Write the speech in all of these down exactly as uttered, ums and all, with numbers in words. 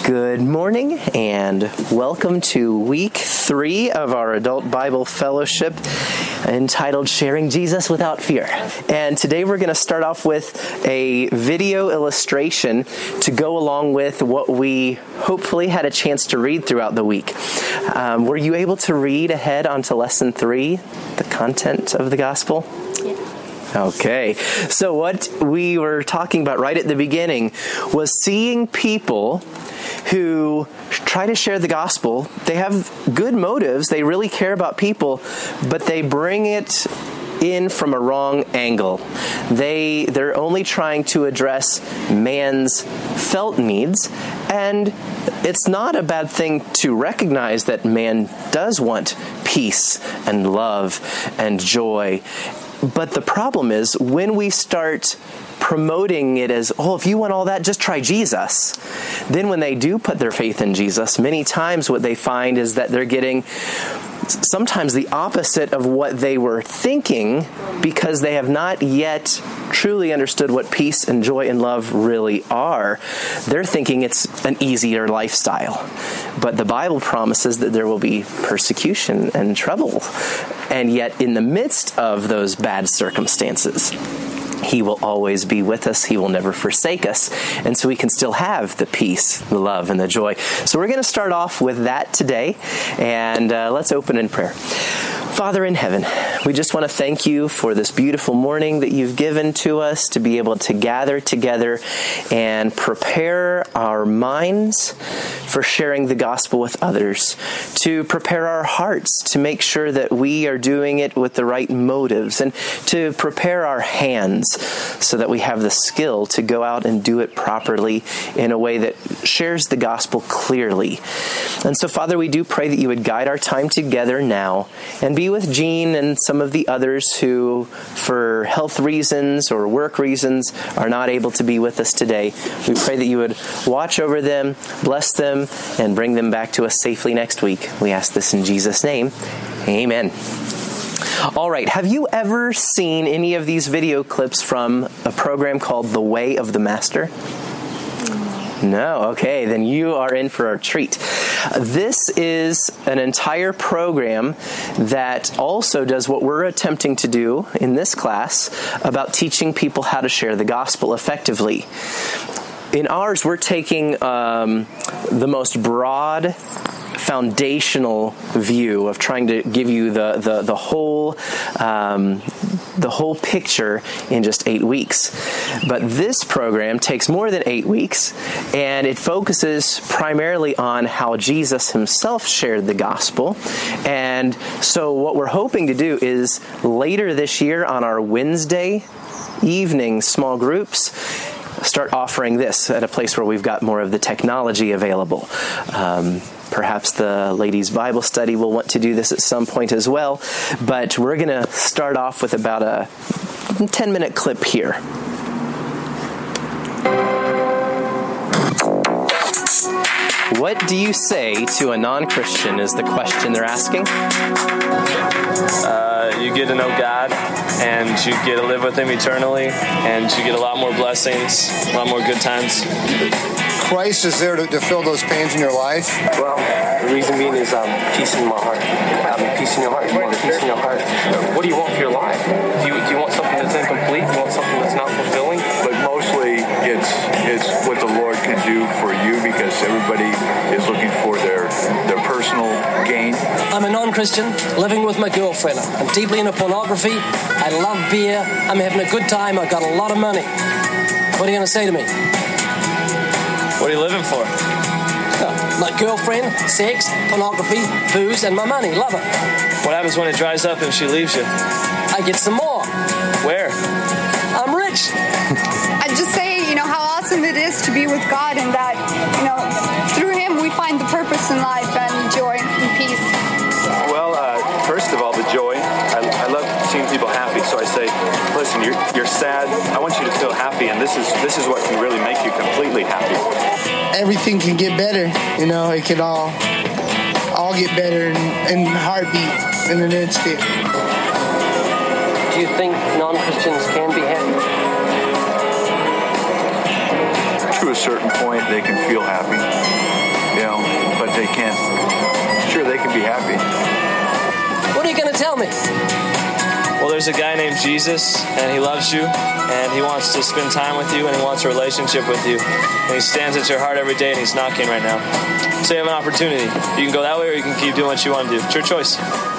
Good morning and welcome to week three of our Adult Bible Fellowship entitled Sharing Jesus Without Fear. And today we're going to start off with a video illustration to go along with what we hopefully had a chance to read throughout the week. Um, were you able to read ahead onto lesson three, the content of the gospel? Okay, so what we were talking about right at the beginning was seeing people who try to share the gospel. They have good motives, they really care about people, but they bring it in from a wrong angle. They, they're only trying to address man's felt needs, and it's not a bad thing to recognize that man does want peace and love and joy. But the problem is when we start promoting it as, oh, if you want all that, just try Jesus. Then when they do put their faith in Jesus, many times what they find is that they're getting sometimes the opposite of what they were thinking because they have not yet truly understood what peace and joy and love really are. They're thinking it's an easier lifestyle. But the Bible promises that there will be persecution and trouble. And yet in the midst of those bad circumstances, He will always be with us. He will never forsake us. And so we can still have the peace, the love, and the joy. So we're going to start off with that today. And uh, let's open in prayer. Father in heaven, we just want to thank you for this beautiful morning that you've given to us to be able to gather together and prepare our minds for sharing the gospel with others, to prepare our hearts to make sure that we are doing it with the right motives, and to prepare our hands so that we have the skill to go out and do it properly in a way that shares the gospel clearly. And so, Father, we do pray that you would guide our time together now and be with Jean and some of the others who, for health reasons or work reasons, are not able to be with us today. We pray that you would watch over them, bless them, and bring them back to us safely next week. We ask this in Jesus' name. Amen. All right, have you ever seen any of these video clips from a program called The Way of the Master? No? Okay, then you are in for a treat. This is an entire program that also does what we're attempting to do in this class about teaching people how to share the gospel effectively. In ours, we're taking um, the most broad, foundational view of trying to give you the the, the whole um, the whole picture in just eight weeks. But this program takes more than eight weeks, and it focuses primarily on how Jesus himself shared the gospel. And so what we're hoping to do is later this year on our Wednesday evening small groups, start offering this at a place where we've got more of the technology available. Um, Perhaps the ladies' Bible study will want to do this at some point as well. But we're going to start off with about a ten-minute clip here. What do you say to a non-Christian is the question they're asking. Uh, you get to know God, and you get to live with Him eternally, and you get a lot more blessings, a lot more good times. Christ is there to, to fill those pains in your life? Well, the reason being is um, peace in my heart. Having peace in your heart. You want peace in your heart. What do you want for your life? Do you, do you want something that's incomplete? Do you want something that's not fulfilling? But mostly it's it's what the Lord can do for you, because everybody is looking for their, their personal gain. I'm a non-Christian living with my girlfriend. I'm deeply into pornography. I love beer. I'm having a good time. I've got a lot of money. What are you going to say to me? What are you living for? My girlfriend, sex, pornography, booze, and my money. Love it. What happens when it dries up and she leaves you? I get some more. Where? I'm rich. I just say, you know, how awesome it is to be with God, and that, you know, through Him we find the purpose in life and joy and peace. Well, uh, first of all, the joy. I, I love seeing people happy, so I say, listen, you're, you're sad. I want you to feel happy, and this is this is what can really make you completely happy. Everything can get better, you know, it can all all get better in, in a heartbeat, in an instant. Do you think non-Christians can be happy? to a certain point, they can feel happy, you know, but they can't. Sure, they can be happy. What are you going to tell me? Well, there's a guy named Jesus, and he loves you, and he wants to spend time with you, and he wants a relationship with you. And he stands at your heart every day, and he's knocking right now. So you have an opportunity. You can go that way, or you can keep doing what you want to do. It's your choice.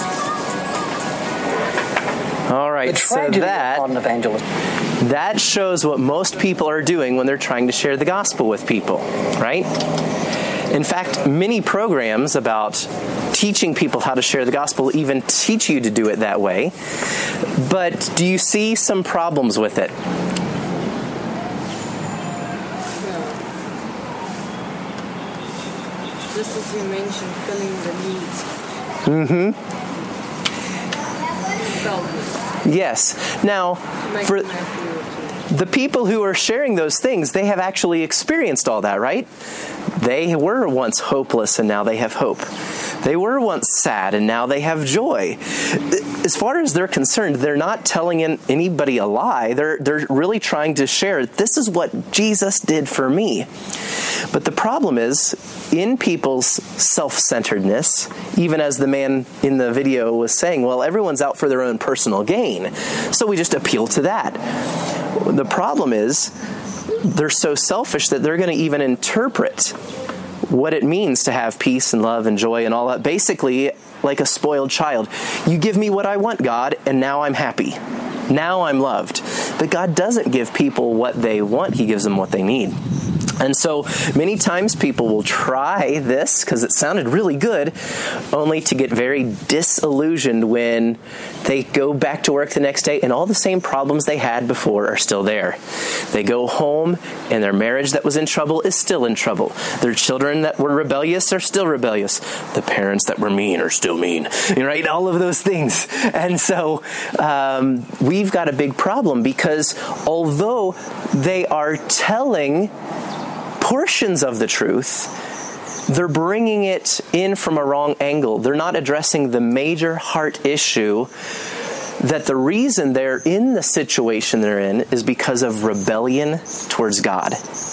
All right, The so tragedy that, of modern evangelism. that shows what most people are doing when they're trying to share the gospel with people, right? In fact, many programs about teaching people how to share the gospel even teach you to do it that way. But do you see some problems with it? Just as you mentioned, filling the needs. Mm-hmm. Yes. Now, for the people who are sharing those things, they have actually experienced all that, right? They were once hopeless and now they have hope. They were once sad and now they have joy. As far as they're concerned, they're not telling anybody a lie. They're, they're really trying to share, this is what Jesus did for me. But the problem is, in people's self-centeredness, even as the man in the video was saying, well, everyone's out for their own personal gain, so we just appeal to that. The problem is, they're so selfish that they're going to even interpret what it means to have peace and love and joy and all that, basically like a spoiled child. You give me what I want, God, and now I'm happy. Now I'm loved. But God doesn't give people what they want. He gives them what they need. And so many times people will try this because it sounded really good, only to get very disillusioned when they go back to work the next day and all the same problems they had before are still there. They go home and their marriage that was in trouble is still in trouble. Their children that were rebellious are still rebellious. The parents that were mean are still mean. Right? All of those things. And so um, we've got a big problem because although they are telling portions of the truth, they're bringing it in from a wrong angle. They're not addressing the major heart issue, that the reason they're in the situation they're in is because of rebellion towards God.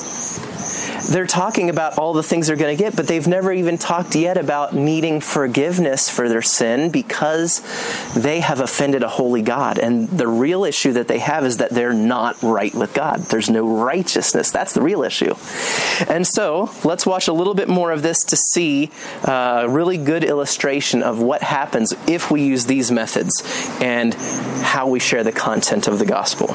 They're talking about all the things they're going to get, but they've never even talked yet about needing forgiveness for their sin because they have offended a holy God. And the real issue that they have is that they're not right with God. There's no righteousness. That's the real issue. And so let's watch a little bit more of this to see a really good illustration of what happens if we use these methods and how we share the content of the gospel.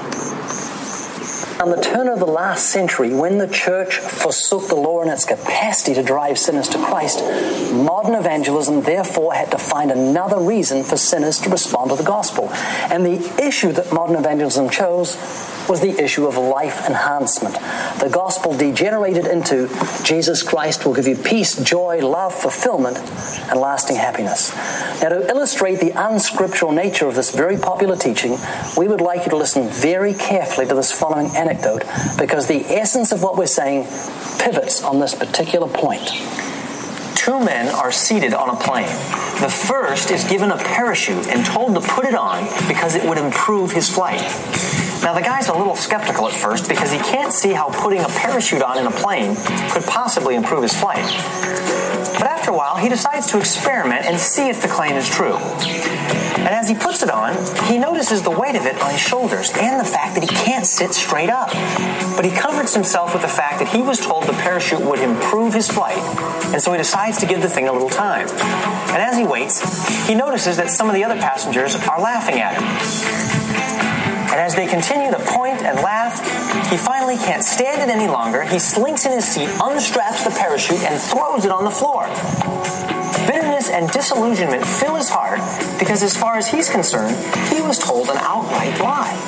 On the turn of the last century, when the church forsook the law in its capacity to drive sinners to Christ, modern evangelism therefore had to find another reason for sinners to respond to the gospel. And the issue that modern evangelism chose was the issue of life enhancement. The gospel degenerated into Jesus Christ will give you peace, joy, love, fulfillment, and lasting happiness. Now, to illustrate the unscriptural nature of this very popular teaching, we would like you to listen very carefully to this following anecdote, because the essence of what we're saying pivots on this particular point. Two men are seated on a plane. The first is given a parachute and told to put it on because it would improve his flight. Now, the guy's a little skeptical at first because he can't see how putting a parachute on in a plane could possibly improve his flight. But after a while, he decides to experiment and see if the claim is true. And as he puts it on, he notices the weight of it on his shoulders and the fact that he can't sit straight up. But he comforts himself with the fact that he was told the parachute would improve his flight, and so he decides to give the thing a little time. And as he waits, he notices that some of the other passengers are laughing at him. And as they continue to point and laugh, he finally can't stand it any longer. He slinks in his seat, unstraps the parachute, and throws it on the floor. Bitterness and disillusionment fill his heart because, as far as he's concerned, he was told an outright lie.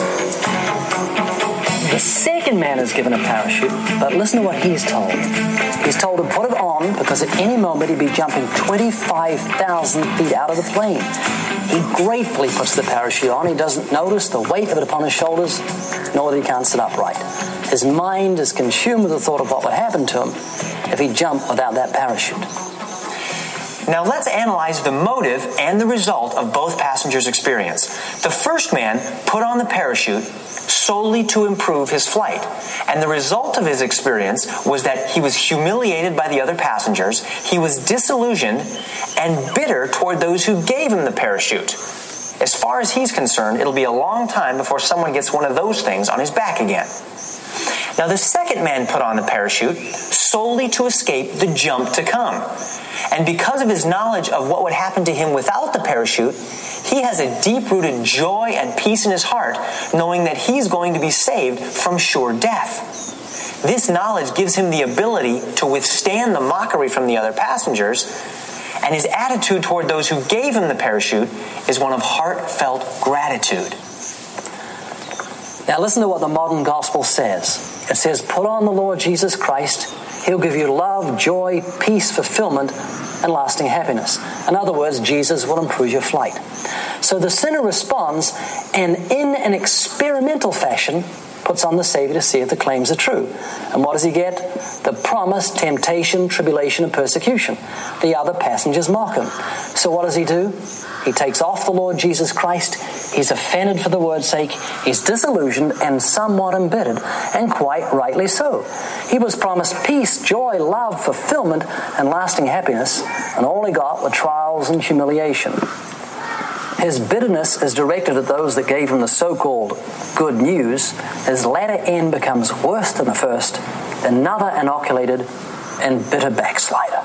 The second man is given a parachute, but listen to what he's told. He's told to put it on because at any moment he'd be jumping twenty-five thousand feet out of the plane. He gratefully puts the parachute on. He doesn't notice the weight of it upon his shoulders, nor that he can't sit upright. His mind is consumed with the thought of what would happen to him if he jumped without that parachute. Now let's analyze the motive and the result of both passengers' experience. The first man put on the parachute solely to improve his flight. And the result of his experience was that he was humiliated by the other passengers, he was disillusioned and bitter toward those who gave him the parachute. As far as he's concerned, it'll be a long time before someone gets one of those things on his back again. Now, the second man put on the parachute solely to escape the jump to come. And because of his knowledge of what would happen to him without the parachute, he has a deep-rooted joy and peace in his heart, knowing that he's going to be saved from sure death. This knowledge gives him the ability to withstand the mockery from the other passengers, and his attitude toward those who gave him the parachute is one of heartfelt gratitude. Now listen to what the modern gospel says. It says, put on the Lord Jesus Christ. He'll give you love, joy, peace, fulfillment, and lasting happiness. In other words, Jesus will improve your flight. So the sinner responds and in an experimental fashion puts on the Savior to see if the claims are true. And what does he get? The promised temptation, tribulation, and persecution. The other passengers mock him. So what does he do? He takes off the Lord Jesus Christ. He's offended for the word's sake. He's disillusioned and somewhat embittered, and quite rightly so. He was promised peace, joy, love, fulfillment, and lasting happiness, and all he got were trials and humiliation. His bitterness is directed at those that gave him the so-called good news. His latter end becomes worse than the first, another inoculated and bitter backslider.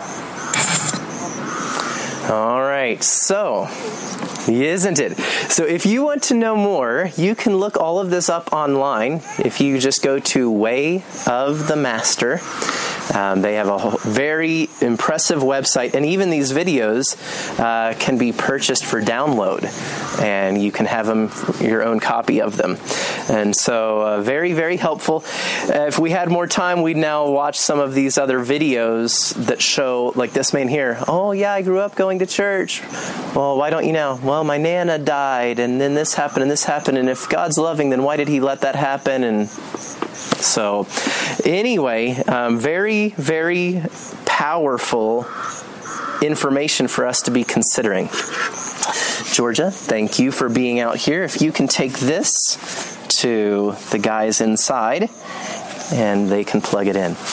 All right, so, isn't it? So if you want to know more, you can look all of this up online. If you just go to Way of the Master, um, they have a whole, very impressive website, and even these videos uh, can be purchased for download, and you can have them, your own copy of them. And so uh, very, very helpful. Uh, if we had more time, we'd now watch some of these other videos that show, like this man here, oh yeah, I grew up going to church. Well, why don't you now? Well, my Nana died, and then this happened, and this happened, and if God's loving, then why did he let that happen? And so, anyway, um, very, very powerful information for us to be considering. Georgia, thank you for being out here. If you can take this to the guys inside, and they can plug it in.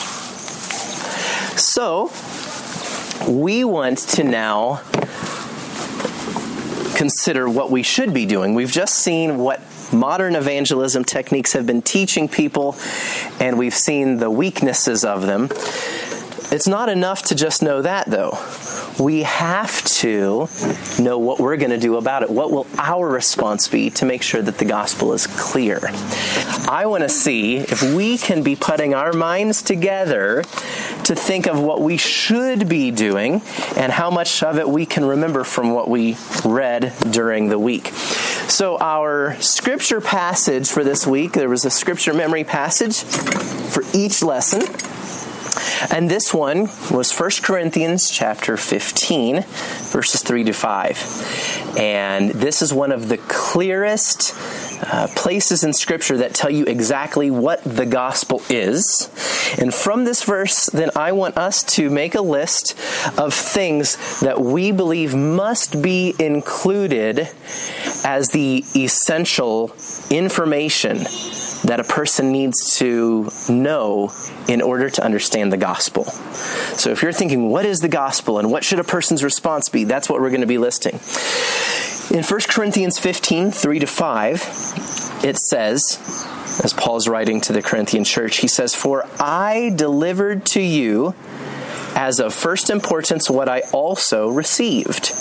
So, we want to now consider what we should be doing. We've just seen what modern evangelism techniques have been teaching people, and we've seen the weaknesses of them. It's not enough to just know that, though. We have to know what we're going to do about it. What will our response be to make sure that the gospel is clear? I want to see if we can be putting our minds together to think of what we should be doing and how much of it we can remember from what we read during the week. So our scripture passage for this week, there was a scripture memory passage for each lesson. And this one was First Corinthians chapter fifteen, verses three to five. And this is one of the clearest uh, places in Scripture that tell you exactly what the gospel is. And from this verse, then I want us to make a list of things that we believe must be included as the essential information that a person needs to know in order to understand the gospel. So if you're thinking, what is the gospel and what should a person's response be? That's what we're going to be listing. In First Corinthians fifteen, three to five, it says, as Paul's writing to the Corinthian church, he says, "For I delivered to you as of first importance what I also received,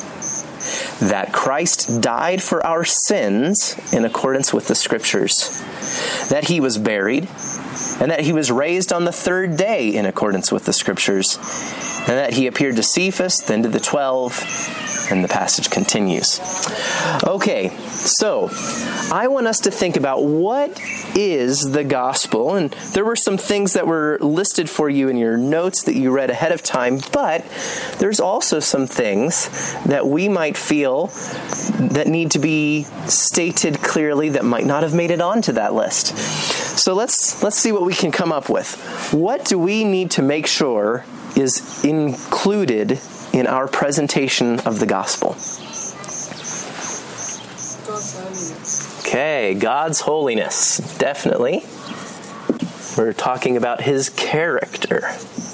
that Christ died for our sins in accordance with the Scriptures, that he was buried, and that he was raised on the third day in accordance with the Scriptures, and that he appeared to Cephas, then to the twelve," and the passage continues. Okay, so I want us to think about what is the gospel, and there were some things that were listed for you in your notes that you read ahead of time, but there's also some things that we might feel that need to be stated clearly that might not have made it onto that list. So let's let's see what we can come up with. What do we need to make sure is included in our presentation of the gospel? God's holiness. Okay, God's holiness, definitely. We're talking about His character.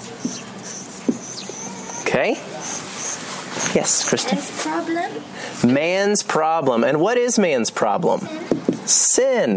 Okay? Yes, Kristen? Man's problem. Man's problem. And what is man's problem? Sin.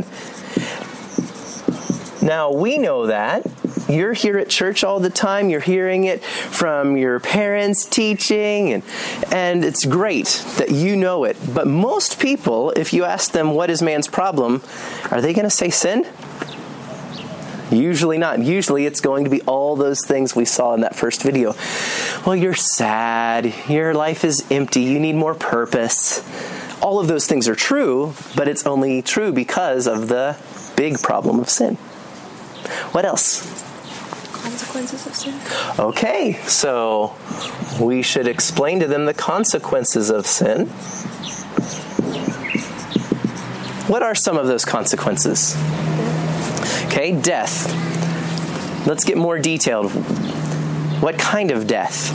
Now, we know that. You're here at church all the time. You're hearing it from your parents teaching, and and it's great that you know it. But most people, if you ask them what is man's problem, are they going to say sin? Usually not. Usually it's going to be all those things we saw in that first video. Well, you're sad. Your life is empty. You need more purpose. All of those things are true, but it's only true because of the big problem of sin. What else? Consequences of sin. Okay, so we should explain to them the consequences of sin. What are some of those consequences? Okay, death. Let's get more detailed. What kind of death?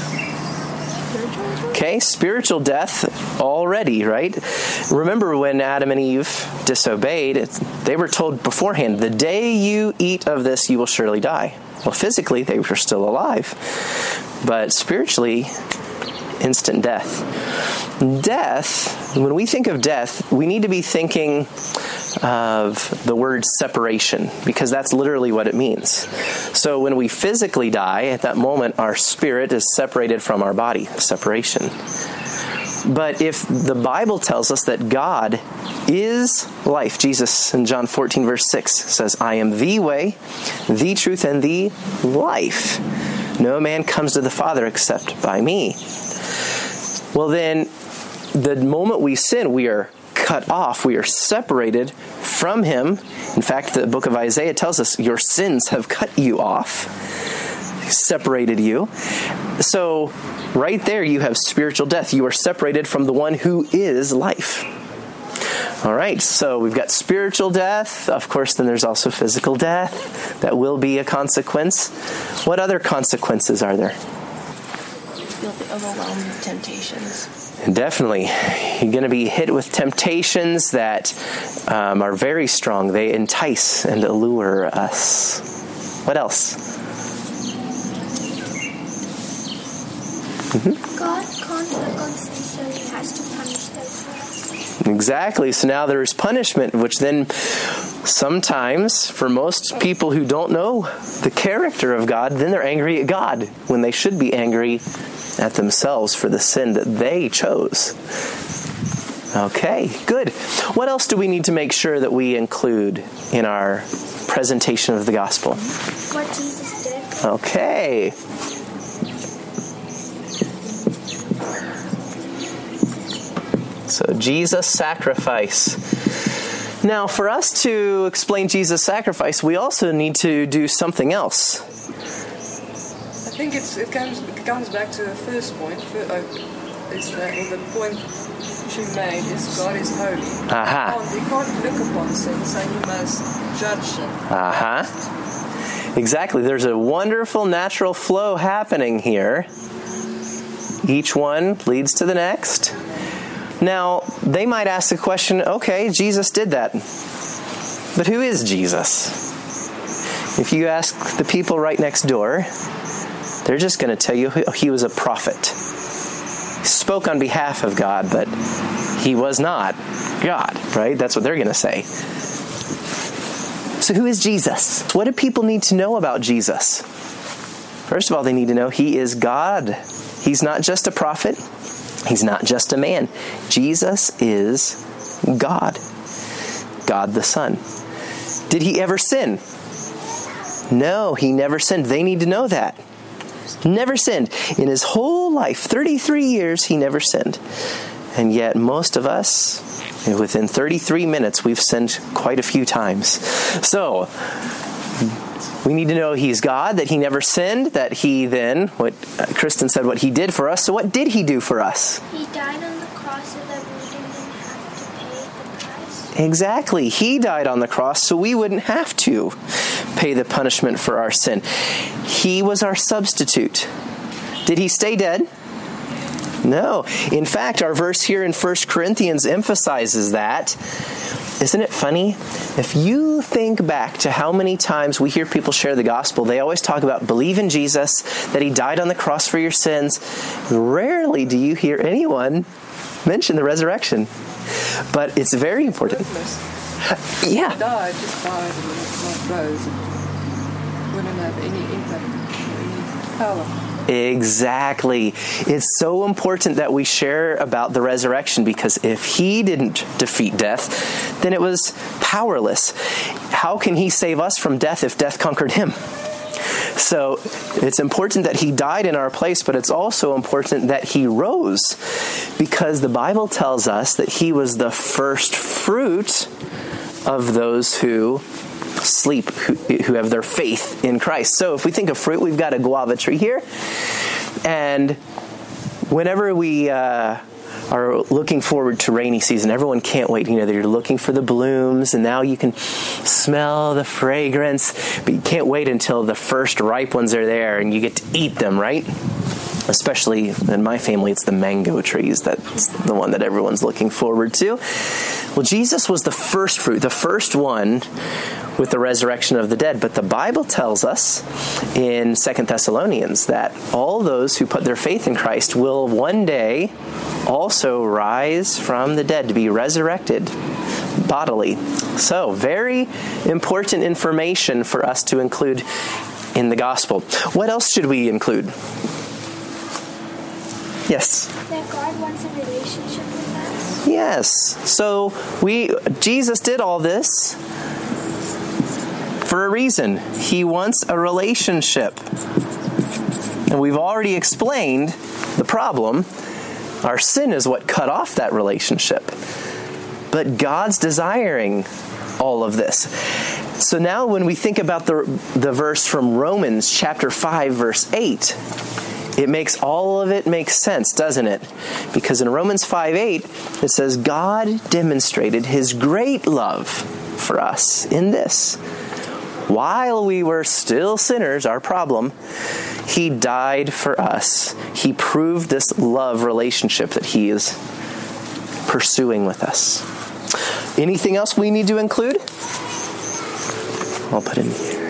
Okay, spiritual death already, right? Remember when Adam and Eve disobeyed, they were told beforehand, the day you eat of this, you will surely die. Well, physically, they were still alive. But spiritually, instant death. Death, when we think of death, we need to be thinking of the word separation, because that's literally what it means. So when we physically die, at that moment, our spirit is separated from our body. Separation. But if the Bible tells us that God is life, Jesus in John fourteen verse six says, I am the way, the truth, and the life. No man comes to the Father except by me. Well then, the moment we sin, we are cut off. We are separated from Him. In fact, the book of Isaiah tells us, your sins have cut you off, separated you. So right there you have spiritual death. You are separated from the one who is life. All right, so we've got spiritual death. Of course, then there's also physical death. That will be a consequence. What other consequences are there? You'll be overwhelmed with temptations. Definitely. You're going to be hit with temptations that um, are very strong. They entice and allure us. What else? Mm-hmm. God can't look on sin, so He has to punish those for us. Exactly. So now there's punishment, which then sometimes, for most people who don't know the character of God, then they're angry at God when they should be angry at themselves for the sin that they chose. Okay, good. What else do we need to make sure that we include in our presentation of the gospel? What Jesus did. Okay. So Jesus' sacrifice. Now, for us to explain Jesus' sacrifice, we also need to do something else. I think it's, it comes it comes back to the first point. Uh, it's the, or the point she made is God is holy. Aha. Uh-huh. You can't look upon sin, so you must judge sin. Aha. Uh-huh. Exactly. There's a wonderful natural flow happening here. Each one leads to the next. Now, they might ask the question, okay, Jesus did that. But who is Jesus? If you ask the people right next door, they're just going to tell you he was a prophet. He spoke on behalf of God, but he was not God, right? That's what they're going to say. So who is Jesus? What do people need to know about Jesus? First of all, they need to know he is God. He's not just a prophet. He's not just a man. Jesus is God. God the Son. Did he ever sin? No, he never sinned. They need to know that. Never sinned. In his whole life, thirty-three years, he never sinned. And yet most of us, within thirty-three minutes, we've sinned quite a few times. So, we need to know he's God, that he never sinned, that he then, what Kristen said, what he did for us. So what did he do for us? He died on the cross so that we didn't have to pay the price. Exactly. He died on the cross so we wouldn't have to pay the punishment for our sin. He was our substitute. Did he stay dead? No. In fact, our verse here in First Corinthians emphasizes that. Isn't it funny? If you think back to how many times we hear people share the gospel, they always talk about believe in Jesus, that he died on the cross for your sins. Rarely do you hear anyone mention the resurrection. But it's very important. Yeah. He died, just died, and not rose. It wouldn't have any impact, any power. Exactly. It's so important that we share about the resurrection, because if he didn't defeat death, then it was powerless. How can he save us from death if death conquered him? So it's important that he died in our place, but it's also important that he rose, because the Bible tells us that he was the first fruit of those who sleep, who, who have their faith in Christ. So if we think of fruit, we've got a guava tree here. And whenever we uh, are looking forward to rainy season, everyone can't wait. You know, they're looking for the blooms, and now you can smell the fragrance, but you can't wait until the first ripe ones are there and you get to eat them, right? Especially in my family, it's the mango trees. That's the one that everyone's looking forward to. Well, Jesus was the first fruit, the first one with the resurrection of the dead. But the Bible tells us in Second Thessalonians that all those who put their faith in Christ will one day also rise from the dead to be resurrected bodily. So, very important information for us to include in the gospel. What else should we include? Yes? That God wants a relationship with us. Yes. So we Jesus did all this for a reason. He wants a relationship. And we've already explained the problem. Our sin is what cut off that relationship. But God's desiring all of this. So now when we think about the the verse from Romans chapter five, verse eight, it makes all of it make sense, doesn't it? Because in Romans five eight, it says, God demonstrated his great love for us in this. While we were still sinners, our problem, he died for us. He proved this love relationship that he is pursuing with us. Anything else we need to include? I'll put it in here.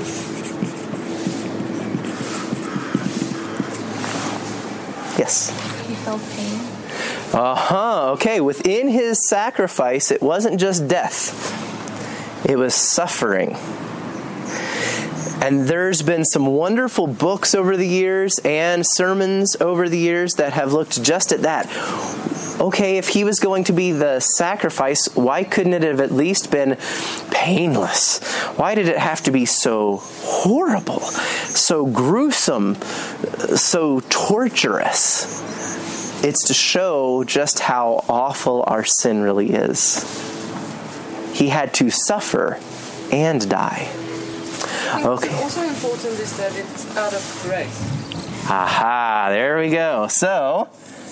Yes? He felt pain. Uh-huh. Okay, within his sacrifice, it wasn't just death. It was suffering. And there's been some wonderful books over the years and sermons over the years that have looked just at that. Okay, if he was going to be the sacrifice, why couldn't it have at least been painless? Why did it have to be so horrible, so gruesome, so torturous? It's to show just how awful our sin really is. He had to suffer and die. Okay. What's also important is that it's out of grace. Aha, there we go. So,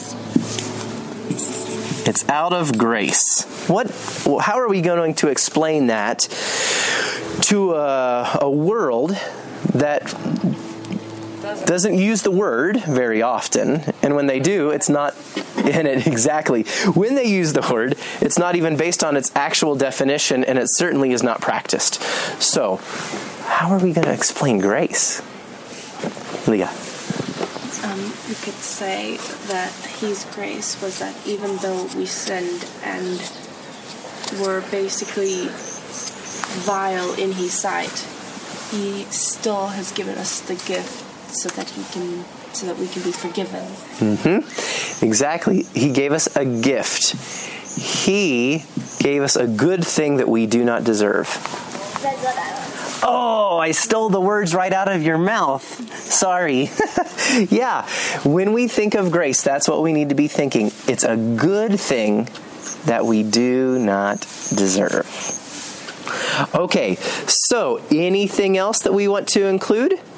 it's out of grace. What? How are we going to explain that to a, a world that doesn't use the word very often? And when they do, it's not in it exactly. When they use the word, it's not even based on its actual definition, and it certainly is not practiced. So, how are we going to explain grace? Leah. Um, you could say that his grace was that even though we sinned and were basically vile in his sight, he still has given us the gift so that he can, so that we can be forgiven. Mm-hmm. Exactly. He gave us a gift. He gave us a good thing that we do not deserve. That's what I want. Oh, I stole the words right out of your mouth. Sorry. Yeah, when we think of grace, that's what we need to be thinking. It's a good thing that we do not deserve. Okay, so anything else that we want to include? Um,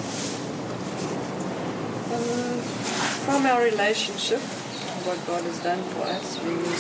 from our relationship, what God has done for us, we need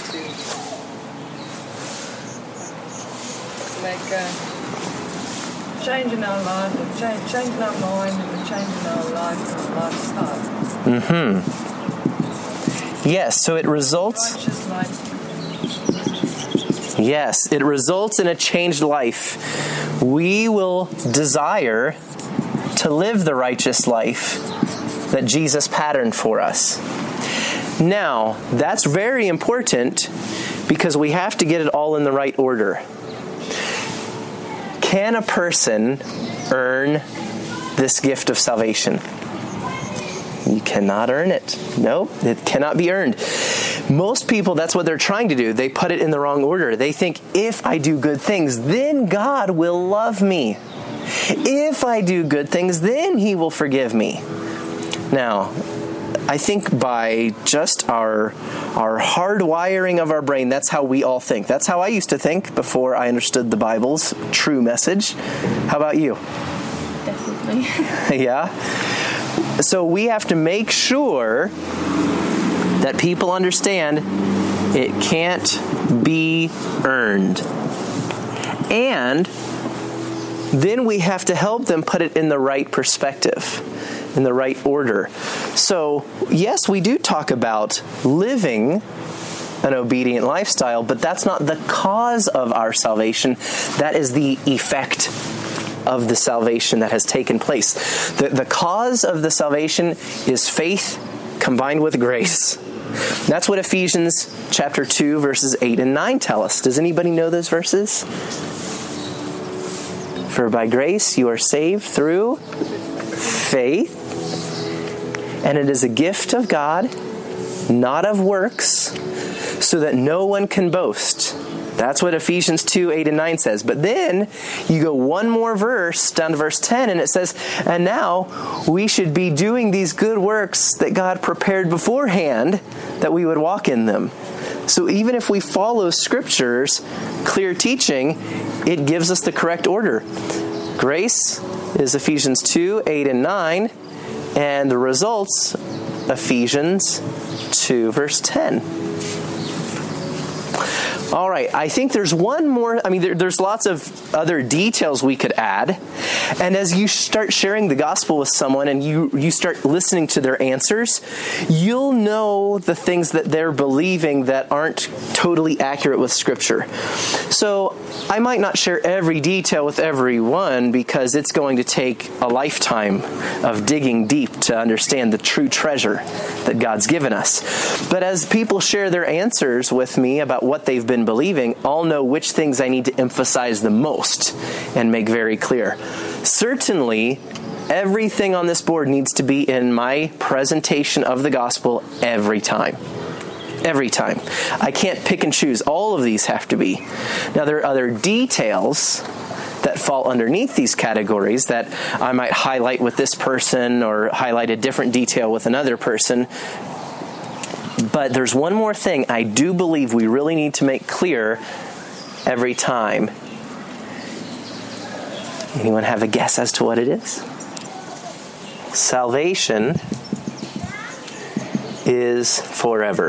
to make a change in our life, a change, change in our mind, and a change in our life and our lifestyle. Mm-hmm. Yes, so it results... Righteous life. Yes, it results in a changed life. We will desire to live the righteous life that Jesus patterned for us. Now, that's very important because we have to get it all in the right order. Can a person earn this gift of salvation? You cannot earn it. No, it cannot be earned. Most people, that's what they're trying to do. They put it in the wrong order. They think, if I do good things, then God will love me. If I do good things, then He will forgive me. Now, I think by just our our hardwiring of our brain, that's how we all think. That's how I used to think before I understood the Bible's true message. How about you? Definitely. Yeah? So we have to make sure that people understand it can't be earned. And then we have to help them put it in the right perspective, in the right order. So, yes, we do talk about living an obedient lifestyle, but that's not the cause of our salvation. That is the effect of the salvation that has taken place. The, the cause of the salvation is faith combined with grace. That's what Ephesians chapter two, verses eight and nine tell us. Does anybody know those verses? For by grace you are saved through faith, and it is a gift of God, not of works, so that no one can boast. That's what Ephesians two, eight and nine says. But then you go one more verse, down to verse ten, and it says, and now we should be doing these good works that God prepared beforehand that we would walk in them. So even if we follow Scripture's clear teaching, it gives us the correct order. Grace is Ephesians two, eight and nine, and the results, Ephesians two, verse ten. All right, I think there's one more, I mean, there, there's lots of other details we could add. And as you start sharing the gospel with someone and you, you start listening to their answers, you'll know the things that they're believing that aren't totally accurate with Scripture. So I might not share every detail with everyone because it's going to take a lifetime of digging deep to understand the true treasure that God's given us. But as people share their answers with me about what they've been believing, I'll know which things I need to emphasize the most and make very clear. Certainly, everything on this board needs to be in my presentation of the gospel every time. Every time. I can't pick and choose. All of these have to be. Now, there are other details that fall underneath these categories that I might highlight with this person or highlight a different detail with another person. But there's one more thing I do believe we really need to make clear every time. Anyone have a guess as to what it is? Salvation is forever.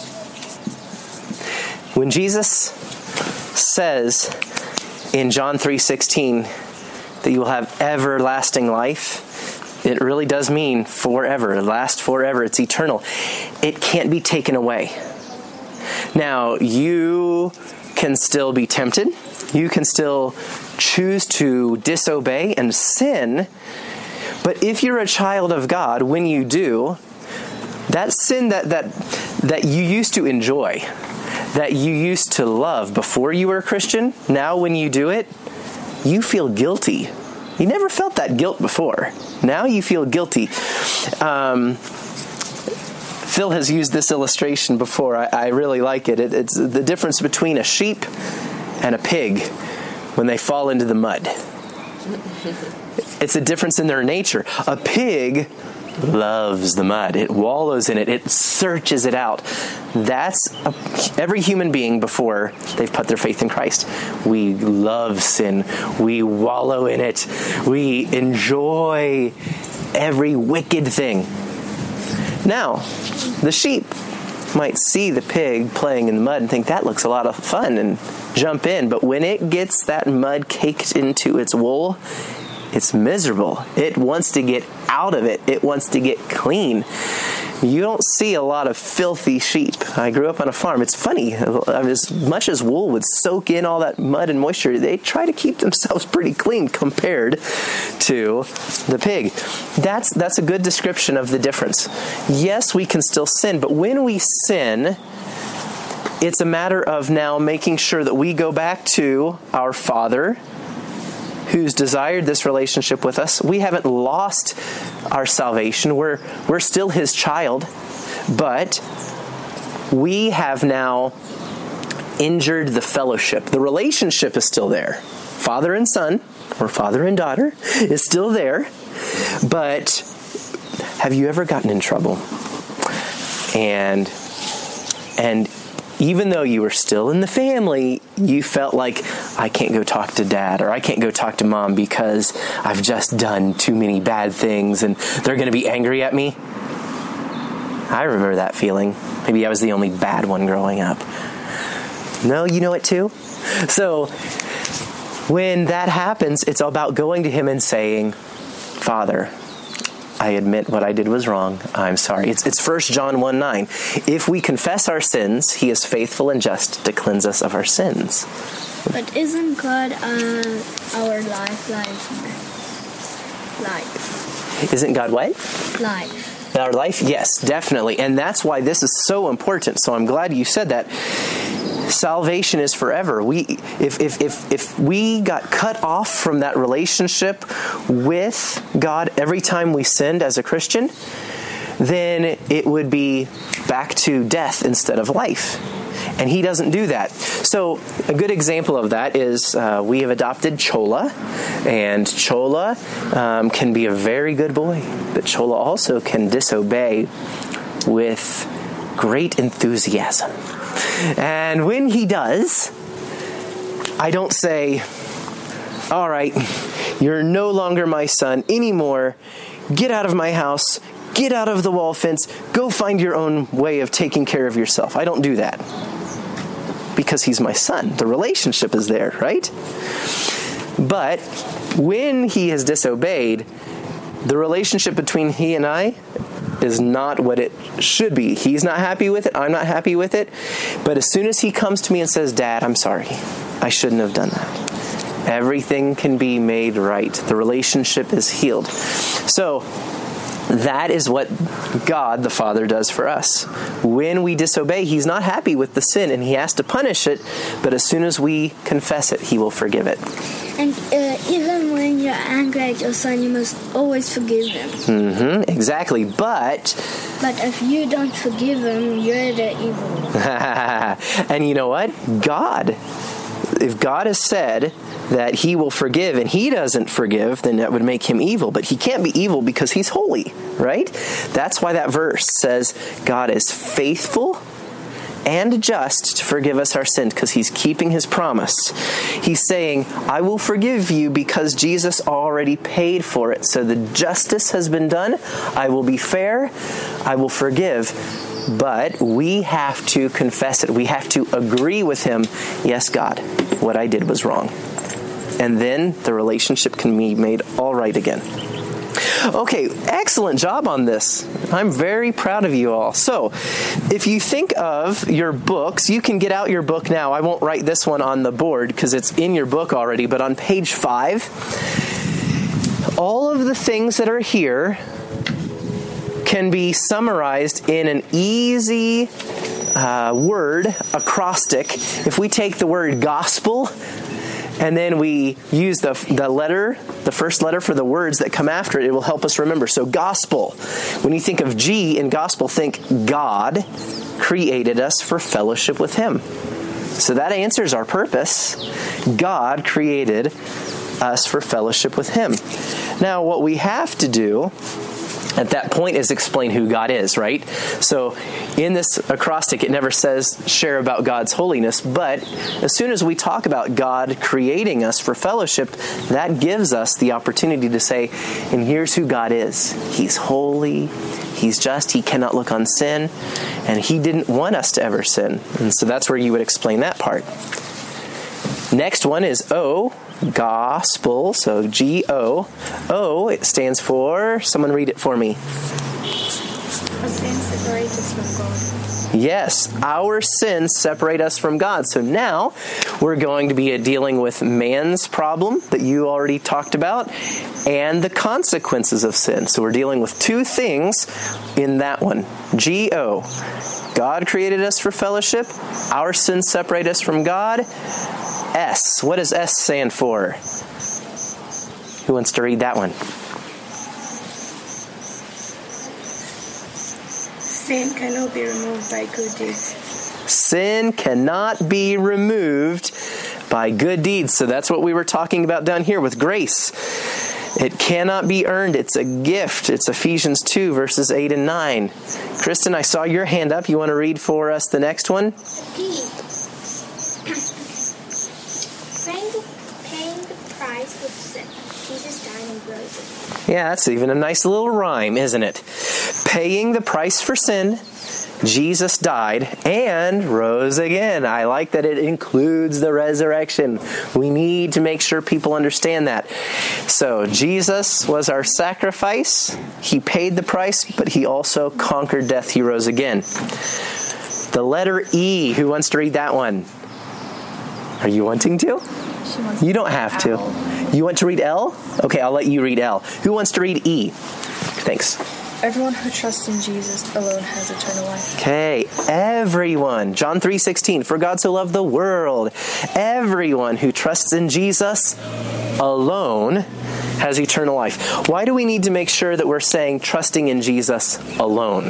When Jesus says in John three sixteen that you will have everlasting life, it really does mean forever. It lasts forever. It's eternal. It can't be taken away. Now, you can still be tempted. You can still choose to disobey and sin. But if you're a child of God, when you do, that sin that that that you used to enjoy, that you used to love before you were a Christian, now when you do it, you feel guilty. You never felt that guilt before. Now you feel guilty. Um, Phil has used this illustration before. I, I really like it. it. It's the difference between a sheep and a pig when they fall into the mud. It's a difference in their nature. A pig loves the mud. It wallows in it. It searches it out. That's a, every human being before they've put their faith in Christ. We love sin. We wallow in it. We enjoy every wicked thing. Now, the sheep might see the pig playing in the mud and think that looks a lot of fun and jump in. But when it gets that mud caked into its wool, it's miserable. It wants to get out of it. It wants to get clean. you don't see a lot of filthy sheep. I grew up on a farm. It's funny. As much as wool would soak in all that mud and moisture, they try to keep themselves pretty clean compared to the pig. That's, that's a good description of the difference. Yes, we can still sin, but when we sin, it's a matter of now making sure that we go back to our Father who's desired this relationship with us. We haven't lost our salvation. We're, we're still His child, but we have now injured the fellowship. The relationship is still there. Father and son, or father and daughter, is still there, but have you ever gotten in trouble? And, and even though you were still in the family, you felt like, I can't go talk to dad, or I can't go talk to mom because I've just done too many bad things and they're going to be angry at me. I remember that feeling. Maybe I was the only bad one growing up. No, you know it too? So when that happens, it's about going to Him and saying, Father, I admit what I did was wrong. I'm sorry. It's it's First John one nine. If we confess our sins, He is faithful and just to cleanse us of our sins. But isn't God uh, our life, life, life? Isn't God what? Life. Our life? Yes, definitely. And that's why this is so important. So I'm glad you said that. Salvation is forever. We, if, if, if, if we got cut off from that relationship with God every time we sinned as a Christian, then it would be back to death instead of life. And He doesn't do that. So a good example of that is uh, we have adopted Chola. And Chola um, can be a very good boy. But Chola also can disobey with great enthusiasm. And when he does, I don't say, all right, you're no longer my son anymore. Get out of my house. Get out of the wall fence. Go find your own way of taking care of yourself. I don't do that. Because he's my son. The relationship is there, right? But when he has disobeyed, the relationship between he and I is not what it should be. He's not happy with it. I'm not happy with it. But as soon as he comes to me and says, Dad, I'm sorry. I shouldn't have done that. Everything can be made right. The relationship is healed. So that is what God the Father does for us. When we disobey, He's not happy with the sin and He has to punish it. But as soon as we confess it, He will forgive it. And uh, even when you're angry at your son, you must always forgive him. Mm-hmm, exactly. But But if you don't forgive him, you're the evil one. And you know what? God, if God has said that He will forgive and He doesn't forgive, then that would make Him evil. But He can't be evil because He's holy, right? That's why that verse says God is faithful and just to forgive us our sins, because He's keeping His promise. He's saying, I will forgive you because Jesus already paid for it. So the justice has been done. I will be fair. I will forgive. But we have to confess it. We have to agree with Him. Yes, God, what I did was wrong. And then the relationship can be made all right again. Okay, excellent job on this. I'm very proud of you all. So, if you think of your books, you can get out your book now. I won't write this one on the board because it's in your book already, but on page five, all of the things that are here can be summarized in an easy uh, word acrostic. If we take the word gospel, and then we use the the letter, the first letter for the words that come after it, it will help us remember. So gospel. When you think of G in gospel, think God created us for fellowship with Him. So that answers our purpose. God created us for fellowship with Him. Now, what we have to do at that point is explain who God is, right? So in this acrostic, it never says share about God's holiness, but as soon as we talk about God creating us for fellowship, that gives us the opportunity to say, and here's who God is. He's holy, He's just, He cannot look on sin, and He didn't want us to ever sin. And so that's where you would explain that part. Next one is O, gospel, so G O. O, it stands for, someone read it for me. What stands separate us from God. Yes, our sins separate us from God. So now we're going to be dealing with man's problem that you already talked about and the consequences of sin. So we're dealing with two things in that one. G O. God created us for fellowship. Our sins separate us from God. S. What does S stand for? Who wants to read that one? Sin cannot be removed by good deeds. Sin cannot be removed by good deeds. So that's what we were talking about down here with grace. It cannot be earned. It's a gift. It's Ephesians two, verses eight and nine. Kristen, I saw your hand up. You want to read for us the next one? Paying the, paying the price with sin. Jesus died and rose again. Yeah, that's even a nice little rhyme, isn't it? Paying the price for sin, Jesus died and rose again. I like that it includes the resurrection. We need to make sure people understand that. So Jesus was our sacrifice. He paid the price, but he also conquered death. He rose again. The letter E. Who wants to read that one? Are you wanting to? You don't have to. You want to read L? Okay, I'll let you read L. Who wants to read E? Thanks. Everyone who trusts in Jesus alone has eternal life. Okay, everyone. John three sixteen. For God so loved the world. Everyone who trusts in Jesus alone has eternal life. Why do we need to make sure that we're saying trusting in Jesus alone?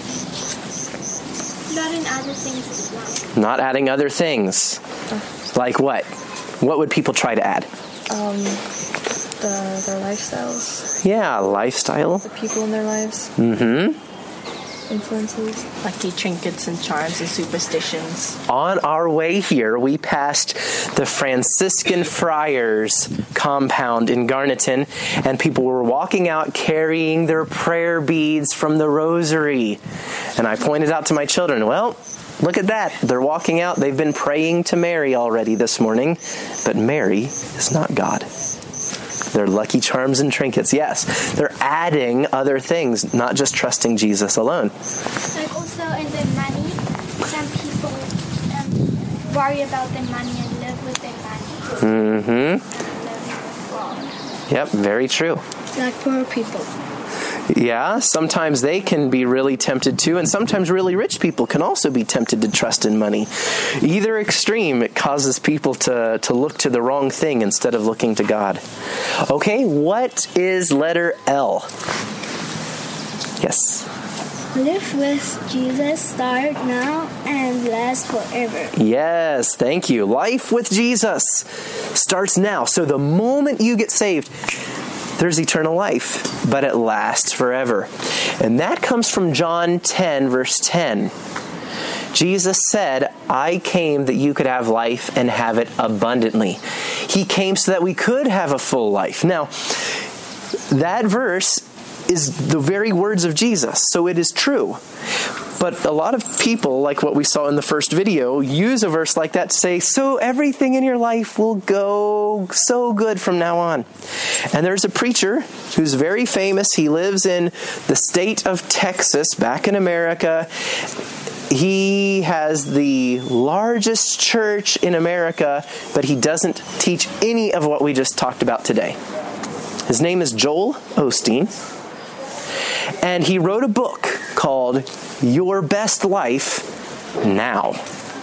Not in other things as well. Not adding other things. Like what? What would people try to add? Um, the, their lifestyles. Yeah, lifestyle. The people in their lives. Mm-hmm. Influences. Lucky trinkets and charms and superstitions. On our way here, we passed the Franciscan Friars compound in Garnetton, and people were walking out carrying their prayer beads from the rosary. And I pointed out to my children, well, look at that. They're walking out. They've been praying to Mary already this morning. But Mary is not God. They're lucky charms and trinkets. Yes, they're adding other things, not just trusting Jesus alone. Like also in the money, some people um, worry about their money and live with their money. Mm-hmm. Yep, very true. Like poor people. Yeah, sometimes they can be really tempted to, and sometimes really rich people can also be tempted to trust in money. Either extreme, it causes people to, to look to the wrong thing instead of looking to God. Okay, what is letter L? Yes. Live with Jesus, start now and last forever. Yes, thank you. Life with Jesus starts now. So the moment you get saved, there's eternal life, but it lasts forever. And that comes from John ten, verse ten. Jesus said, I came that you could have life and have it abundantly. He came so that we could have a full life. Now, that verse is the very words of Jesus, so it is true. But a lot of people, like what we saw in the first video, use a verse like that to say, so everything in your life will go so good from now on. And there's a preacher who's very famous. He lives in the state of Texas, back in America. He has the largest church in America, but he doesn't teach any of what we just talked about today. His name is Joel Osteen. And he wrote a book called Your Best Life Now.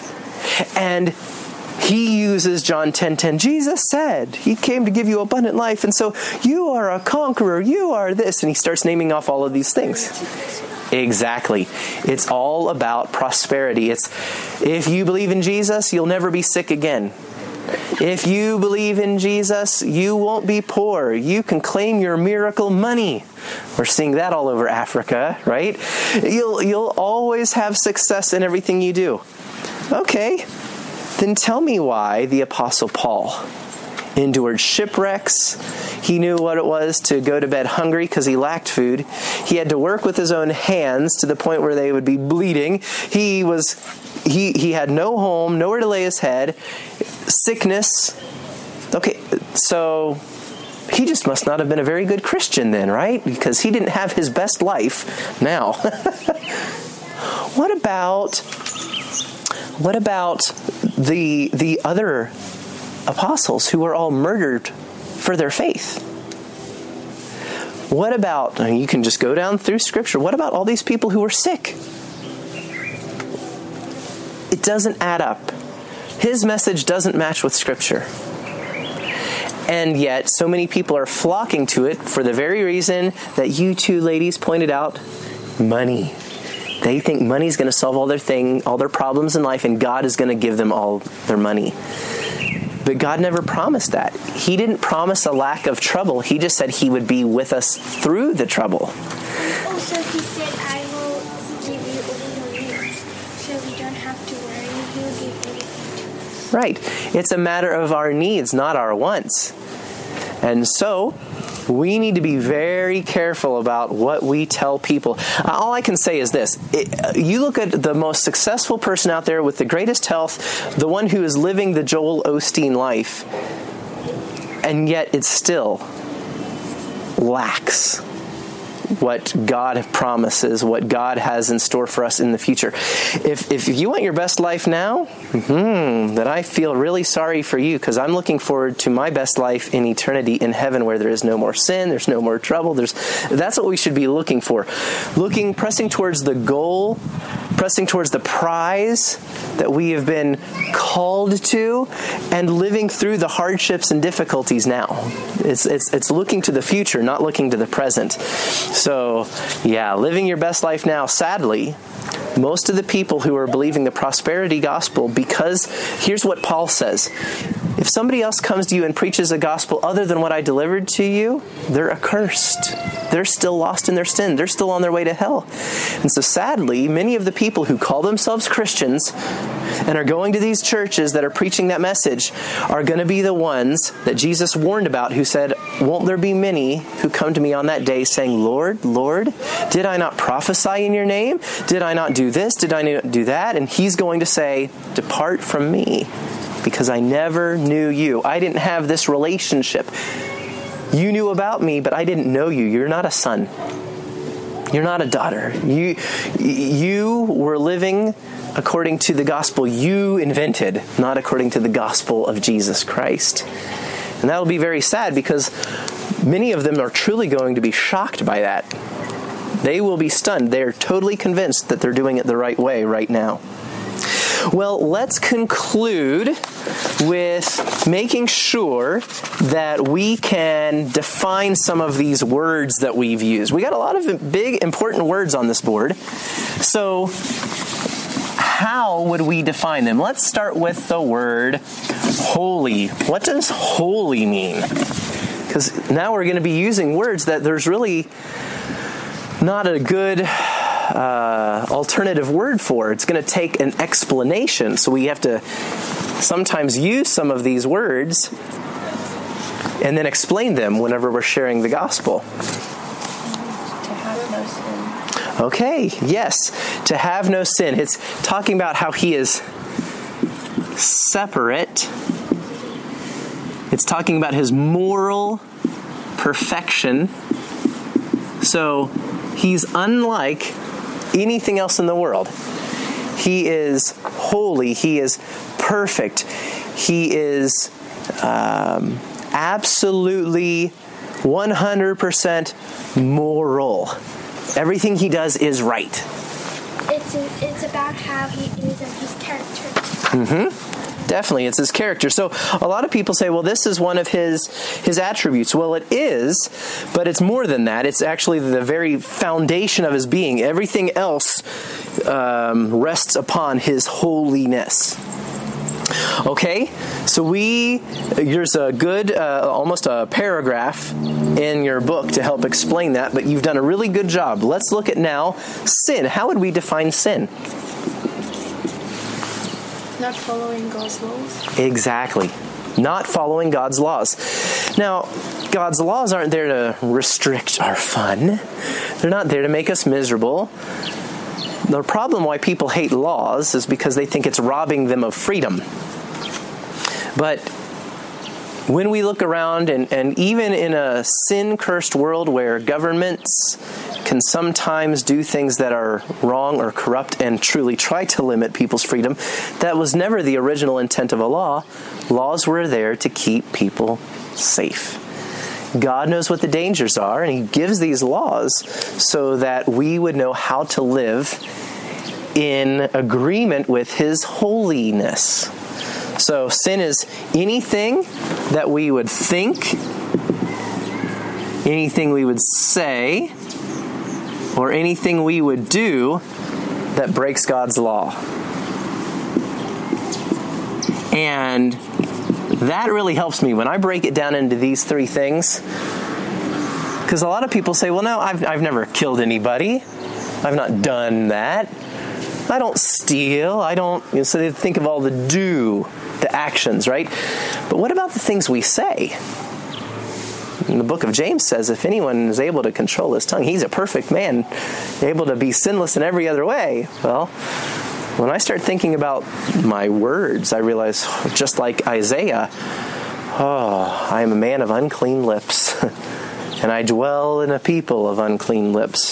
And he uses John ten ten. Jesus said he came to give you abundant life, and so you are a conqueror, you are this. And he starts naming off all of these things. Exactly. It's all about prosperity. It's if you believe in Jesus, you'll never be sick again. If you believe in Jesus, you won't be poor. You can claim your miracle money. We're seeing that all over Africa, right? You'll you'll always have success in everything you do. Okay, then tell me why the Apostle Paul endured shipwrecks. He knew what it was to go to bed hungry because he lacked food. He had to work with his own hands to the point where they would be bleeding. He was he he had no home, nowhere to lay his head. Sickness. Okay, so he just must not have been a very good Christian then, right? Because he didn't have his best life now. What about what about the the other apostles who were all murdered for their faith? What about, you can just go down through Scripture, what about all these people who were sick? It doesn't add up. His message doesn't match with Scripture. And yet, so many people are flocking to it for the very reason that you two ladies pointed out, money. They think money's going to solve all their thing, all their problems in life, and God is going to give them all their money. But God never promised that. He didn't promise a lack of trouble. He just said He would be with us through the trouble. Also, He said, I will give you all your needs, so we don't have to worry. He will give everything to us. Right. It's a matter of our needs, not our wants. And so, we need to be very careful about what we tell people. All I can say is this. It, you look at the most successful person out there with the greatest health, the one who is living the Joel Osteen life, and yet it still lacks what God promises, what God has in store for us in the future. If if you want your best life now, hmm, then I feel really sorry for you, because I'm looking forward to my best life in eternity in heaven, where there is no more sin, there's no more trouble. There's that's what we should be looking for. Looking, pressing towards the goal, pressing towards the prize that we have been called to, and living through the hardships and difficulties now. It's it's it's looking to the future, not looking to the present. So, yeah, living your best life now. Sadly, most of the people who are believing the prosperity gospel, because here's what Paul says. If somebody else comes to you and preaches a gospel other than what I delivered to you, they're accursed. They're still lost in their sin. They're still on their way to hell. And so sadly, many of the people who call themselves Christians and are going to these churches that are preaching that message are going to be the ones that Jesus warned about, who said, won't there be many who come to me on that day saying, Lord, Lord, did I not prophesy in your name? Did I not do this? Did I not do that? And He's going to say, depart from me, because I never knew you. I didn't have this relationship. You knew about me, but I didn't know you. You're not a son. You're not a daughter. You, you were living according to the gospel you invented, not according to the gospel of Jesus Christ. And that will be very sad, because many of them are truly going to be shocked by that. They will be stunned. They're totally convinced that they're doing it the right way right now. Well, let's conclude with making sure that we can define some of these words that we've used. We got a lot of big, important words on this board. So, how would we define them? Let's start with the word holy. What does holy mean? Because now we're going to be using words that there's really not a good uh, alternative word for. It's going to take an explanation. So we have to sometimes use some of these words and then explain them whenever we're sharing the gospel. Okay, yes, to have no sin. It's talking about how He is separate. It's talking about His moral perfection. So He's unlike anything else in the world. He is holy. He is perfect. He is um, absolutely one hundred percent moral. Everything He does is right. It's it's about how He is and His character. Mm-hmm. Definitely, it's His character. So a lot of people say, well, this is one of His His attributes. Well, it is, but it's more than that. It's actually the very foundation of His being. Everything else um, rests upon His holiness. Okay, so we, there's a good, uh, almost a paragraph in your book to help explain that, but you've done a really good job. Let's look at now sin. How would we define sin? Not following God's laws. Exactly. Not following God's laws. Now, God's laws aren't there to restrict our fun. They're not there to make us miserable. The problem why people hate laws is because they think it's robbing them of freedom. But when we look around, and, and even in a sin-cursed world where governments can sometimes do things that are wrong or corrupt and truly try to limit people's freedom. That was never the original intent of a law. Laws were there to keep people safe. God knows what the dangers are, and He gives these laws so that we would know how to live in agreement with His holiness. So sin is anything that we would think, anything we would say, or anything we would do that breaks God's law. And that really helps me when I break it down into these three things. Because a lot of people say, well, no, I've, I've never killed anybody. I've not done that. I don't steal. I don't... You know, so they think of all the do, the actions, right? But what about the things we say? And the book of James says, if anyone is able to control his tongue, he's a perfect man, able to be sinless in every other way. Well, when I start thinking about my words, I realize, just like Isaiah, oh, I am a man of unclean lips, and I dwell in a people of unclean lips.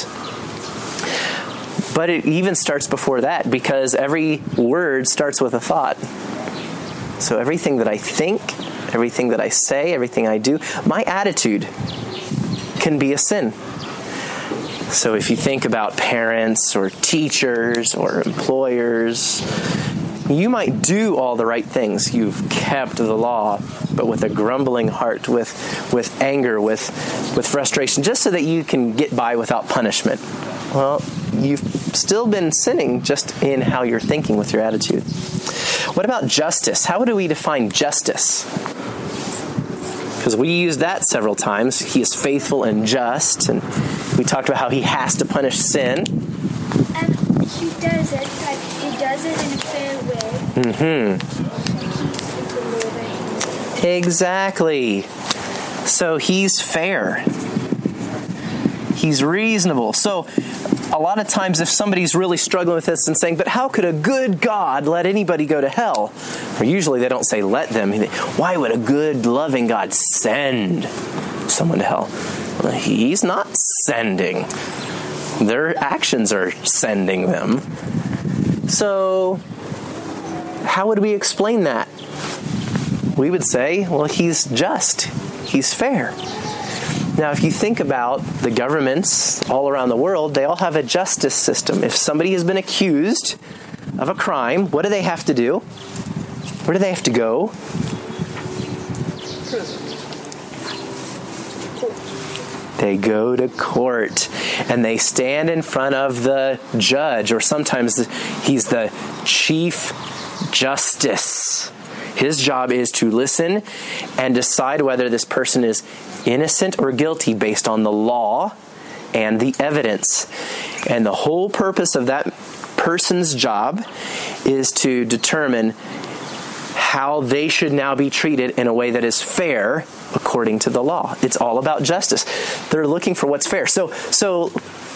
But it even starts before that, because every word starts with a thought. So everything that I think, everything that I say, everything I do, my attitude can be a sin. So if you think about parents or teachers or employers, you might do all the right things. You've kept the law, but with a grumbling heart, with with anger, with with frustration, just so that you can get by without punishment. Well, you've still been sinning just in how you're thinking with your attitude. What about justice? How do we define justice? Because we used that several times. He is faithful and just, and we talked about how He has to punish sin. And He does it, like, He does it in a fair way. Mm-hmm. Exactly. So He's fair. He's reasonable. So a lot of times if somebody's really struggling with this and saying, but how could a good God let anybody go to hell? Or usually they don't say let them. Why would a good, loving God send someone to hell? Well, He's not sending. Their actions are sending them. So how would we explain that? We would say, well, He's just. He's fair. Now, if you think about the governments all around the world, they all have a justice system. If somebody has been accused of a crime, what do they have to do? Where do they have to go? They go to court, and they stand in front of the judge, or sometimes he's the chief justice. His job is to listen and decide whether this person is innocent or guilty based on the law and the evidence. And the whole purpose of that person's job is to determine how they should now be treated in a way that is fair according to the law. It's all about justice. They're looking for what's fair. So, so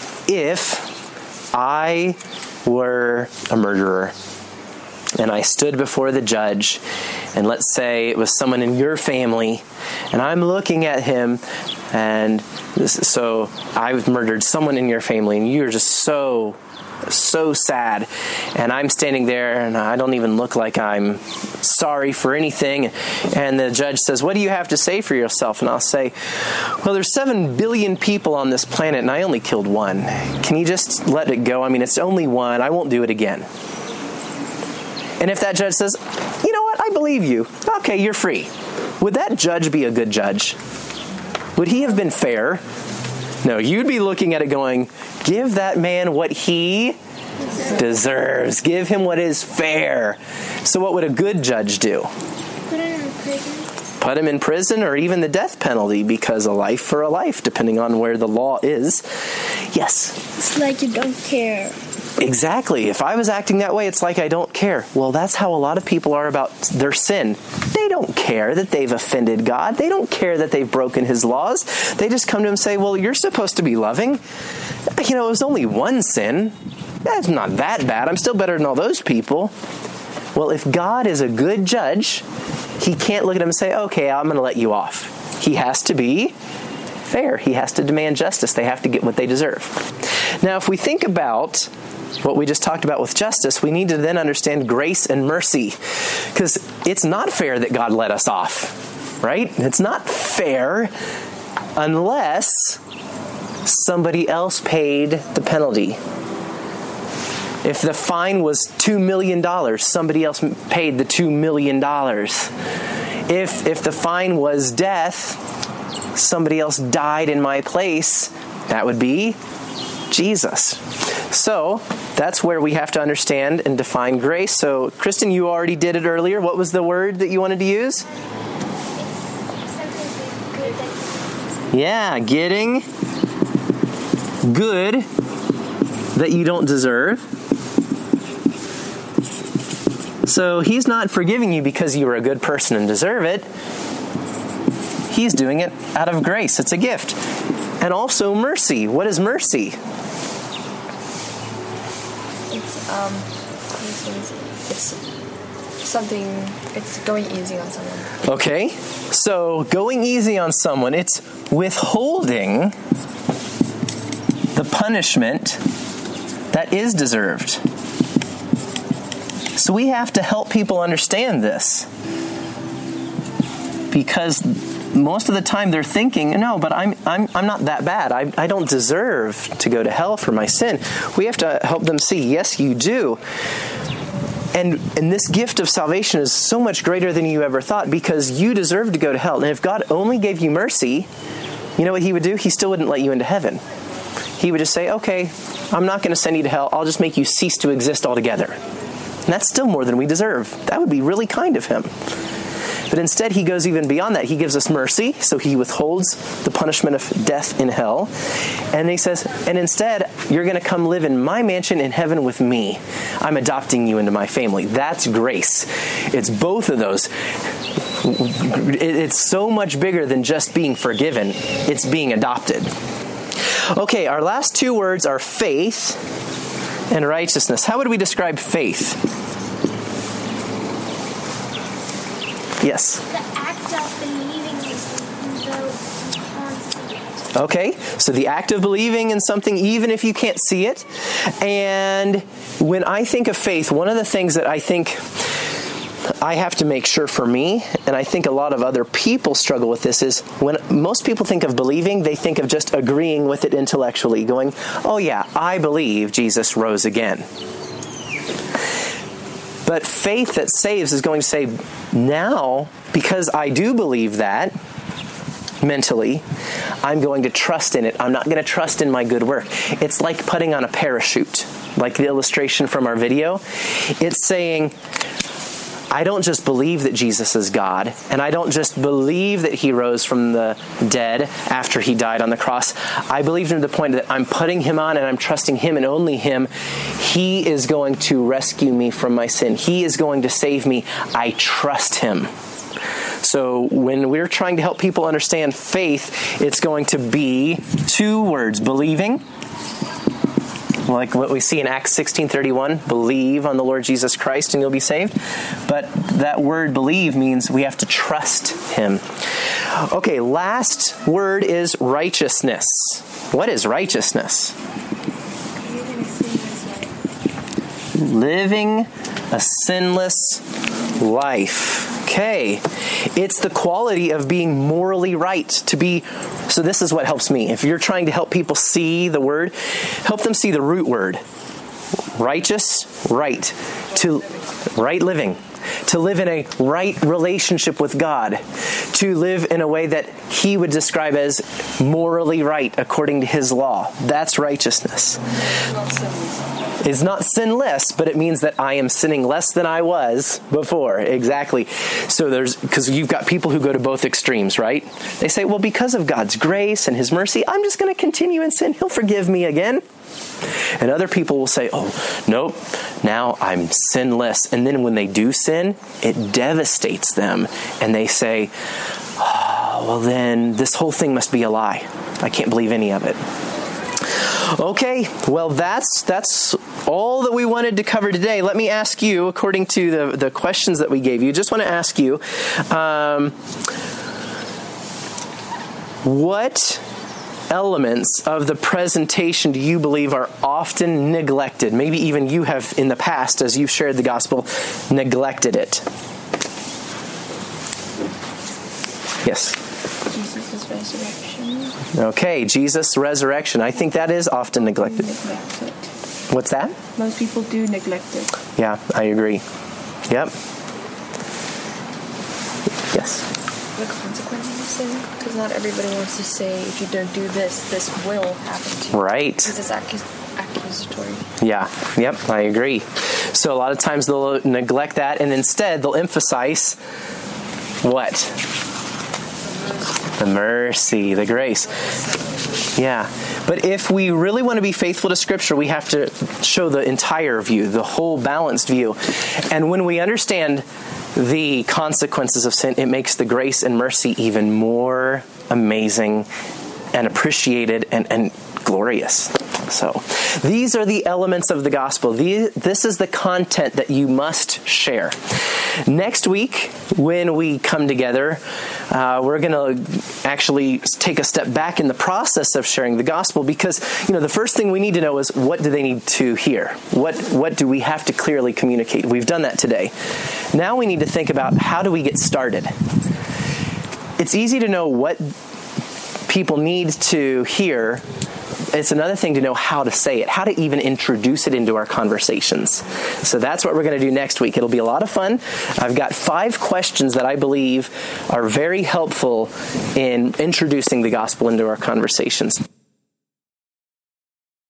if I were a murderer and I stood before the judge, and let's say it was someone in your family, and I'm looking at him, and this, so I've murdered someone in your family, and you're just so, so sad, and I'm standing there, and I don't even look like I'm sorry for anything, and the judge says, what do you have to say for yourself? And I'll say, well, there's seven billion people on this planet, and I only killed one. Can you just let it go? I mean, it's only one. I won't do it again. And if that judge says, you know what, I believe you. Okay, you're free. Would that judge be a good judge? Would he have been fair? No, you'd be looking at it going, give that man what he deserves. Give him what is fair. So what would a good judge do? Put him in prison. Put him in prison, or even the death penalty, because a life for a life, depending on where the law is. Yes? It's like you don't care. Exactly. If I was acting that way, it's like I don't care. Well, that's how a lot of people are about their sin. They don't care that they've offended God. They don't care that they've broken His laws. They just come to Him and say, well, you're supposed to be loving. You know, it was only one sin. That's not that bad. I'm still better than all those people. Well, if God is a good judge, He can't look at him and say, okay, I'm going to let you off. He has to be fair. He has to demand justice. They have to get what they deserve. Now, if we think about what we just talked about with justice, we need to then understand grace and mercy, because it's not fair that God let us off, right? It's not fair unless somebody else paid the penalty. If the fine was two million dollars, somebody else paid the two million dollars. If, if the fine was death, somebody else died in my place. That would be Jesus. So that's where we have to understand and define grace. So, Kristen, you already did it earlier. What was the word that you wanted to use? Yeah, getting good that you don't deserve. So he's not forgiving you because you were a good person and deserve it. He's doing it out of grace. It's a gift. And also mercy. What is mercy? It's um, it's something. It's going easy on someone. Okay, so going easy on someone. It's withholding the punishment that is deserved. So we have to help people understand this, because most of the time they're thinking, no, but I'm I'm I'm not that bad. I I don't deserve to go to hell for my sin. We have to help them see, yes, you do. And and this gift of salvation is so much greater than you ever thought, because you deserve to go to hell. And if God only gave you mercy, you know what he would do? He still wouldn't let you into heaven. He would just say, okay, I'm not going to send you to hell. I'll just make you cease to exist altogether. And that's still more than we deserve. That would be really kind of him. But instead, he goes even beyond that. He gives us mercy, so he withholds the punishment of death in hell. And he says, and instead, you're going to come live in my mansion in heaven with me. I'm adopting you into my family. That's grace. It's both of those. It's so much bigger than just being forgiven. It's being adopted. Okay, our last two words are faith and righteousness. How would we describe faith? Yes? The act of believing though you can't see it. Okay, so the act of believing in something even if you can't see it. And when I think of faith, one of the things that I think I have to make sure for me, and I think a lot of other people struggle with this, is when most people think of believing, they think of just agreeing with it intellectually, going, oh yeah, I believe Jesus rose again. But faith that saves is going to say, now, because I do believe that, mentally, I'm going to trust in it. I'm not going to trust in my good work. It's like putting on a parachute, like the illustration from our video. It's saying, I don't just believe that Jesus is God, and I don't just believe that he rose from the dead after he died on the cross. I believe to the point that I'm putting him on and I'm trusting him and only him. He is going to rescue me from my sin. He is going to save me. I trust him. So when we're trying to help people understand faith, it's going to be two words: believing, like what we see in Acts sixteen thirty-one, believe on the Lord Jesus Christ and you'll be saved. But that word believe means we have to trust him. Okay, last word is righteousness. What is righteousness? Living a sinless life. Okay, it's the quality of being morally right, to be. So this is what helps me. If you're trying to help people see the word, help them see the root word. Righteous, right. To right living. To live in a right relationship with God. To live in a way that he would describe as morally right according to his law. That's righteousness. It's not sinless, but it means that I am sinning less than I was before. Exactly. So there's, because you've got people who go to both extremes, right? They say, well, because of God's grace and his mercy, I'm just going to continue in sin. He'll forgive me again. And other people will say, oh, nope, now I'm sinless. And then when they do sin, it devastates them. And they say, oh, well then this whole thing must be a lie. I can't believe any of it. Okay, well that's that's all that we wanted to cover today. Let me ask you, according to the, the questions that we gave you, just want to ask you, um, what elements of the presentation do you believe are often neglected? Maybe even you have in the past, as you've shared the gospel, neglected it. Yes? Jesus' resurrection. Okay, Jesus' resurrection. I think that is often neglected. Neglect it. What's that? Most people do neglect it. Yeah, I agree. Yep. Yes? The consequences of sin, because not everybody wants to say, if you don't do this, this will happen to you. Right. Because it's accus- accusatory. Yeah, yep, I agree. So a lot of times they'll neglect that, and instead they'll emphasize what? The mercy, the grace. Yeah. But if we really want to be faithful to Scripture, we have to show the entire view, the whole balanced view. And when we understand the consequences of sin, it makes the grace and mercy even more amazing and appreciated and, and glorious. So these are the elements of the gospel. The, this is the content that you must share. Next week, when we come together, uh, we're going to actually take a step back in the process of sharing the gospel, because, you know, the first thing we need to know is, what do they need to hear? What, what do we have to clearly communicate? We've done that today. Now we need to think about, how do we get started? It's easy to know what people need to hear. It's another thing to know how to say it, how to even introduce it into our conversations. So that's what we're going to do next week. It'll be a lot of fun. I've got five questions that I believe are very helpful in introducing the gospel into our conversations.